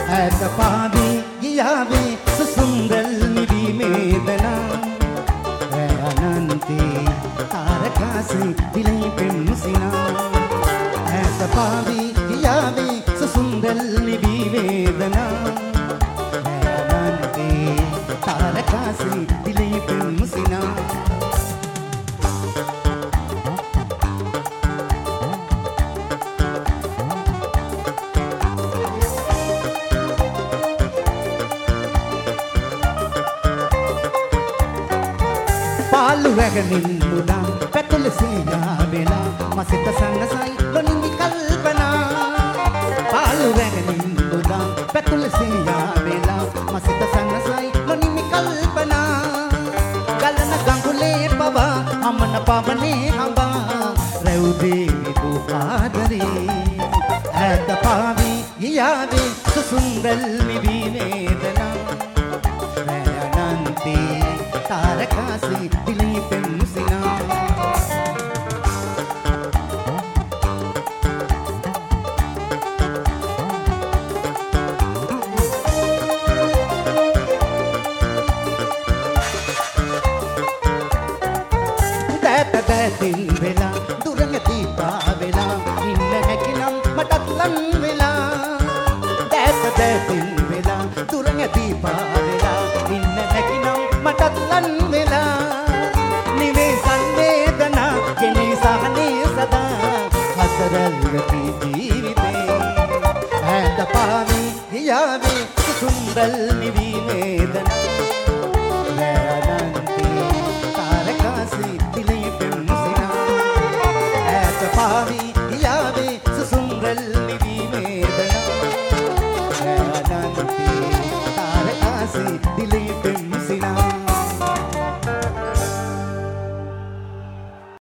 ඇත පාවී ගියාවේ සුසුම්රල් නිවීමේදනා අනන්තේ තාරකාසේ දිලයි පෙම්සිනා ඇත පාවී ගියාවේ සුසුම්රල් නිවීමේදනා අනන්තේ තාරකාසේ දිලයි පෙම්සිනා පාලු රැගනින් මුදා පැතුල සීයා වෙලා මසිත සංගසයි ලොනිමි කල්පනා පාලු රැගනින් මුදා පැතුල සීයා වෙලා මසිත සංගසයි ලොනිමි කල්පනා ගලන ගඟුලේ පවා අමන පවනේ හඹා රැව් දේවි දුආදරේ ඇත පාවී ගියාවේ සුසුම්රල් නිවීමේදනා අනන්තේ තාරකාසේ දිලී පෙම්සිනා දැත දැතින් වෙලා දුරඟ දීපා වෙලා ඉන්න හැකිනම් මටත් ලං වෙලා දැත දැතින් වෙලා දුරඟ දීපා වෙලා ඉන්න හැකිනම් මටත් ලං වෙලා නිවේ සංවේදනා ගෙනේ සහනේ සදා හතරල්වති ජීවිතේ ඇත පාවී ගියාවේ සුසුම්රල් නිවීමේදනා